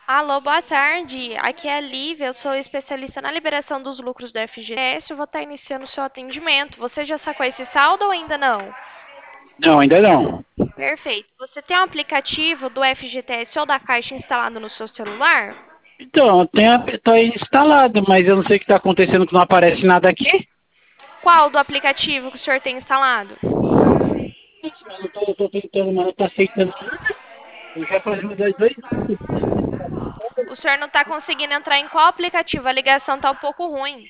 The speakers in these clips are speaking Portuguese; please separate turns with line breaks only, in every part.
Alô, boa tarde. Aqui é a Lívia, eu sou especialista na liberação dos lucros do FGTS. Eu vou estar iniciando o seu atendimento. Você já sacou esse saldo ou ainda não?
Não, ainda não.
Perfeito. Você tem um aplicativo do FGTS ou da Caixa instalado no seu celular?
Então, tá instalado, mas eu não sei o que está acontecendo que não aparece nada aqui.
Qual do aplicativo que o senhor tem instalado?
Eu tô tentando, mas não tá aceitando nada. Eu já faz uns 2 anos.
O senhor não está conseguindo entrar em qual aplicativo? A ligação está um pouco ruim.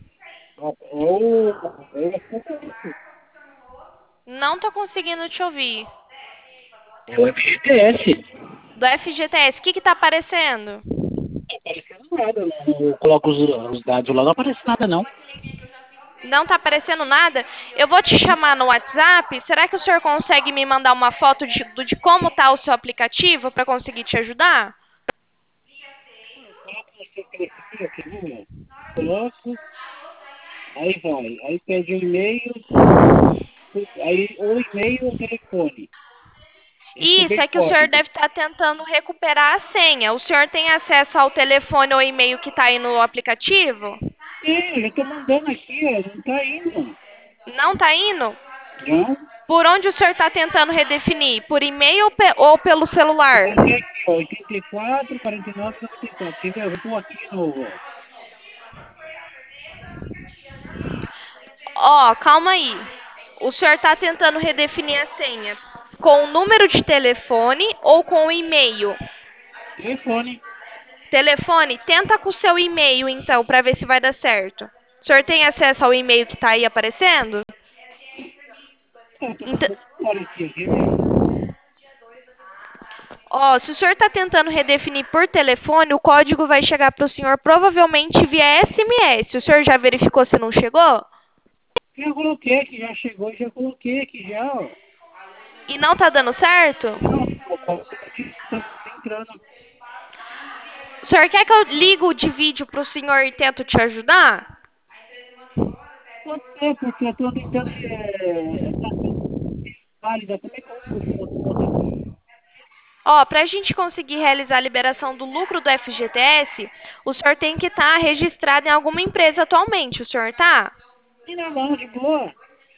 Não estou conseguindo te ouvir.
É o FGTS.
Do FGTS, o que está aparecendo?
Não tá aparecendo nada. Eu coloco os dados lá, não aparece nada, não.
Não está aparecendo nada? Eu vou te chamar no WhatsApp. Será que o senhor consegue me mandar uma foto de como está o seu aplicativo para conseguir te ajudar?
Coloco no seu telefone, quer ver? Coloco, aí vai. Aí pede o e-mail, aí ou e-mail ou telefone.
Isso,
Receber
é que o senhor
código.
deve estar tentando recuperar a senha. O senhor tem acesso ao telefone ou e-mail que está aí no aplicativo?
Eu já tô mandando aqui, ó, não tá indo.
Não está indo?
Não?
Por onde o senhor está tentando redefinir? Por e-mail ou pelo
Eu
celular?
coloquei aqui, ó, 84, 49, 94. Quer ver? Eu vou pôr aqui de novo, ó.
Ó, calma aí. O senhor está tentando redefinir a senha com o número de telefone ou com o e-mail?
Telefone.
Telefone, tenta com o seu e-mail então, para ver se vai dar certo. O senhor tem acesso ao e-mail que está aí aparecendo?
Eu tô
Então,
mandando agora aqui, quer ver?
ó, se o senhor está tentando redefinir por telefone, o código vai chegar para o senhor provavelmente via SMS. O senhor já verificou se não chegou?
Já coloquei aqui, já chegou, já coloquei aqui já, ó.
E não está dando certo?
Não, o código tá entrando.
O senhor quer que eu ligo de vídeo para o senhor e tento te ajudar?
Pode ser, porque eu tô tentando, tá válida. Como é que eu uso foto aqui?
Ó, para a gente conseguir realizar a liberação do lucro do FGTS, o senhor tem que estar registrado em alguma empresa atualmente. O senhor tá?
E não, de boa.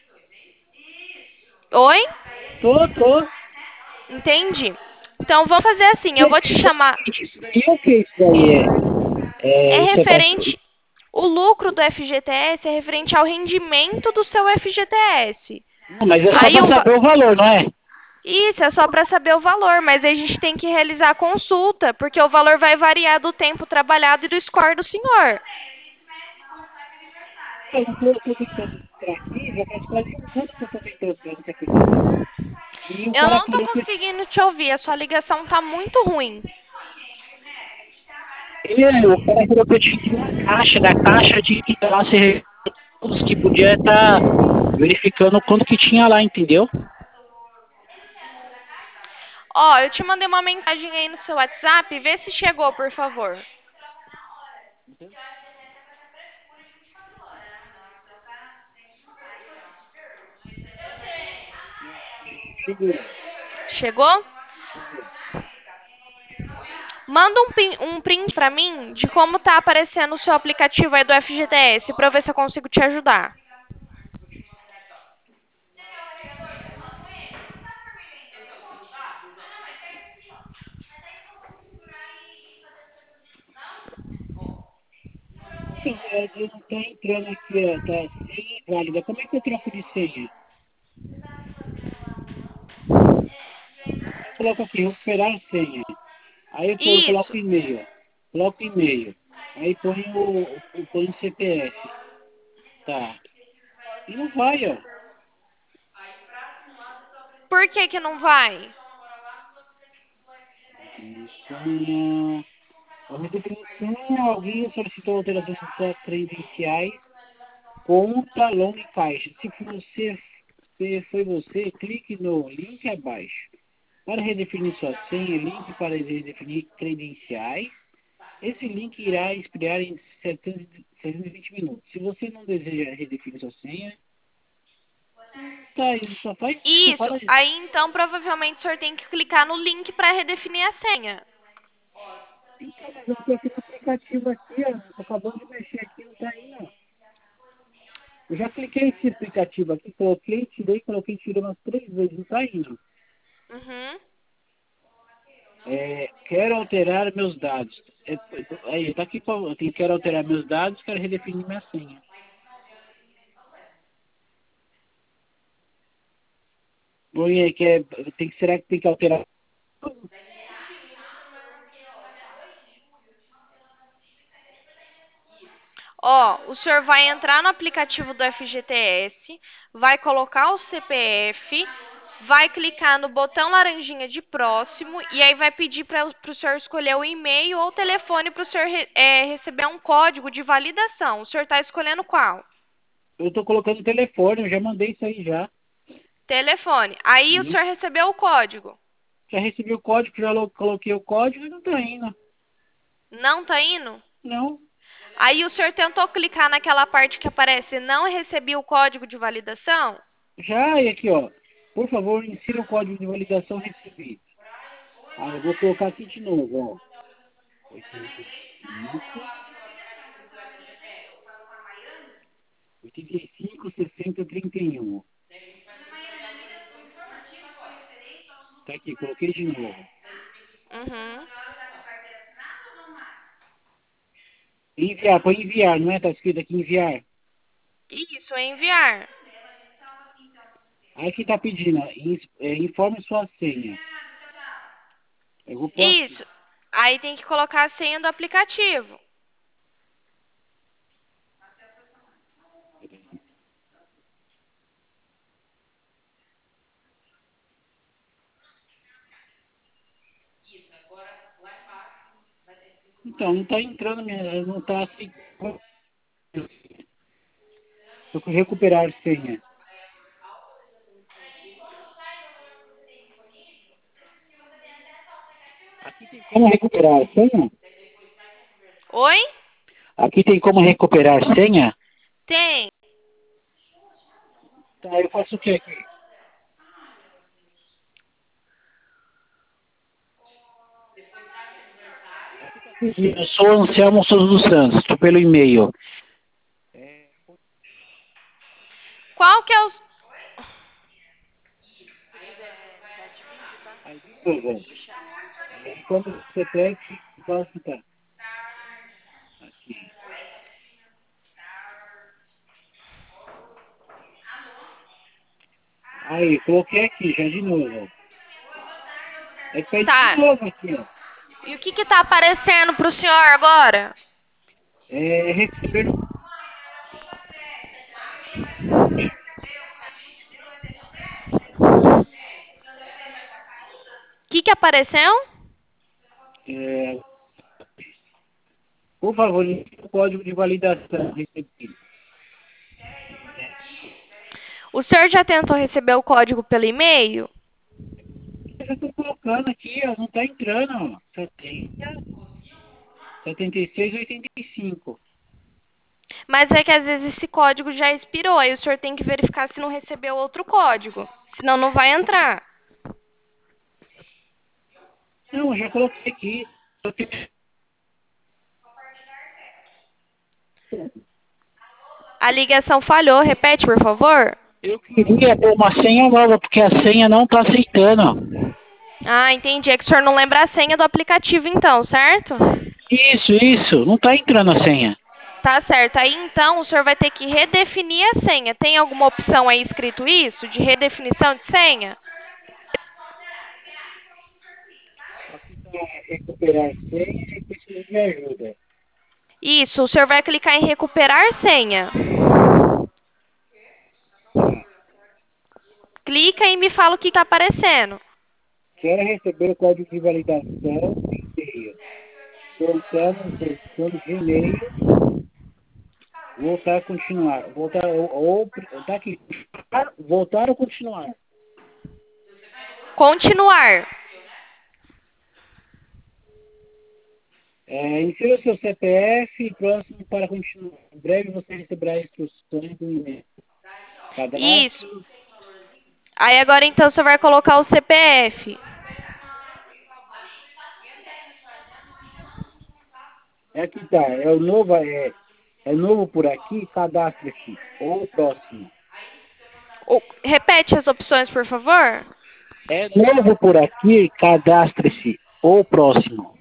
Oi?
Tô.
Entende? Então vamos fazer assim, eu
Mas
vou te chamar.
isso daí é o que isso daí é?
É
Isso é pra...
referente. O lucro do FGTS é referente ao rendimento do seu FGTS.
Não, mas é só
Aí
pra saber o valor, não é?
isso é só para saber o valor, mas aí a gente tem que realizar a consulta, porque o valor vai variar do tempo trabalhado e do score do senhor.
Eu tô tentando entrar aqui, já faz quase um ano que eu tô tentando entrar nesse aplicativo. E o
Eu
cara
não tô
falou que
conseguindo te ouvir, a sua ligação tá muito ruim.
o cara falou que eu tinha que ir na caixa, da caixa de que lá se todos que podia estar verificando quanto que tinha lá, entendeu?
Ó, eu te mandei uma mensagem aí no seu WhatsApp, vê se chegou, por favor.
Chegou.
Chegou?
Chegou.
Manda um print pra mim de como tá aparecendo o seu aplicativo aí do FGTS, pra eu ver se eu consigo te ajudar.
Então, eu não tô entrando aqui, ó, tá sem válida. Como é que eu troco de senha? Eu coloco aqui, recuperar a senha. Aí eu coloco
Isso.
e-mail. Coloco e-mail. Aí põe o CPF. Tá. E não vai, ó.
Por que que não vai?
Definição. A definição, alguém solicitou alterações de suas credenciais, conta, longa e caixa. Se foi você, clique no link abaixo. Para redefinir sua senha, link para redefinir credenciais. Esse link irá expirar em 720 minutos. Se você não deseja redefinir sua senha, tá, ele só faz isso,
Isso.
fala isso.
Aí então provavelmente o senhor tem que clicar no link pra redefinir a senha.
mas eu tô aqui no aplicativo aqui, ó. Tô acabando de mexer aqui, não tá indo. Ó. Eu já cliquei nesse aplicativo aqui, coloquei, tirei umas 3 vezes, não tá indo.
Uhum.
Quero alterar meus dados. Aí, tá aqui, quero alterar meus dados, quero redefinir minha senha. Oi, será que tem que alterar?
Ó, o senhor vai entrar no aplicativo do FGTS, vai colocar o CPF, vai clicar no botão laranjinha de próximo e aí vai pedir para o senhor escolher o e-mail ou o telefone para o senhor receber um código de validação. O senhor está escolhendo qual?
Eu tô colocando o telefone, eu já mandei isso aí já.
Telefone. Aí o
Sim.
senhor recebeu o código.
Já recebi o código, coloquei o código e não tá indo.
Não tá indo?
Não.
Aí o senhor tentou clicar naquela parte que aparece não recebi o código de validação?
Já, e aqui, ó. Por favor, insira o código de validação recebido. Ah, eu vou colocar aqui de novo, ó. 85, 85, 60, 31. Tá aqui, coloquei de novo.
Uhum.
Enviar, põe enviar, não é? Tá escrito aqui enviar.
Isso, enviar.
Aí que tá pedindo, ó, informe sua senha. Eu vou pôr aqui.
Isso. Aí tem que colocar a senha do aplicativo.
Então, não tá entrando, não tá assim. Tô com recuperar senha. Aqui tem como recuperar a senha?
Oi?
Aqui tem como recuperar senha?
Tem.
Tá, eu faço o que aqui? Eu sou Anselmo Souza dos Santos, estou pelo e-mail.
Qual que é o...
Aí, beleza. Quando você pega, fala assim, tá. Aqui. Aí, coloquei aqui, já de novo. Aí pede de
Tá.
novo aqui, ó.
E o que que tá aparecendo pro senhor agora?
Receber.
O que que apareceu?
é, por favor, insira o código de validação recebido.
O senhor já tentou receber o código pelo e-mail?
Eu já estou colocando aqui, ó, não está entrando, ó. 70, 76, 85.
Mas é que às vezes esse código já expirou, aí o senhor tem que verificar se não recebeu outro código. Senão não vai entrar.
Não, eu já coloquei aqui.
A ligação falhou, repete, por favor.
Eu queria ter uma senha nova, porque a senha não está aceitando.
Ah, entendi. É que o senhor não lembra a senha do aplicativo então, certo?
Isso, não está entrando a senha.
Tá certo. Aí então o senhor vai ter que redefinir a senha. Tem alguma opção aí escrito isso? De redefinição de senha?
Aqui está recuperar senha e preciso de ajuda.
Isso, o senhor vai clicar em recuperar senha.
Tá.
Clica e me fala o que está aparecendo.
Quero receber o código de validação em e-mail. Voltamos no Gmail. Voltar a continuar. Voltar ou tá aqui. Voltar ou continuar.
Continuar.
Insira o seu CPF próximo para continuar. Em breve você receberá instruções do e-mail.
Isso.
Cadastro.
Aí agora então você vai colocar o CPF.
É que tá, é novo por aqui, cadastre-se. Ou próximo.
Repete as opções, por favor.
É novo por aqui, cadastre-se. Ou próximo.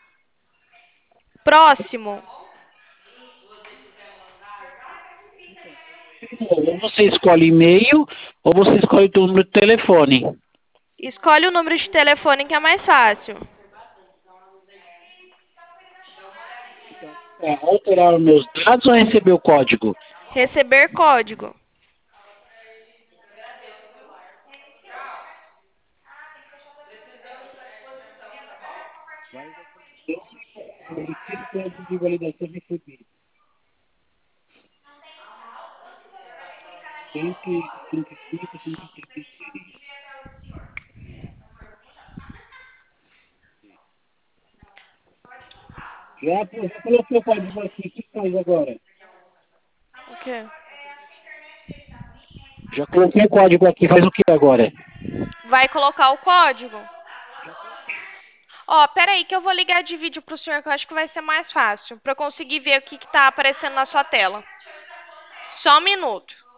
Próximo.
Ou você escolhe e-mail, ou você escolhe o número de telefone.
Escolhe o número de telefone que é mais fácil.
É, alterar os meus dados ou receber o código?
Receber código.
Verifique o código de validação recebido. 135, 136. Já coloquei o código aqui. O que faz agora?
O quê?
Já coloquei o código aqui. Faz o que agora?
Vai colocar o código? Ó, pera aí que eu vou ligar de vídeo pro senhor que eu acho que vai ser mais fácil. Pra eu conseguir ver o que tá aparecendo na sua tela. Só um minuto.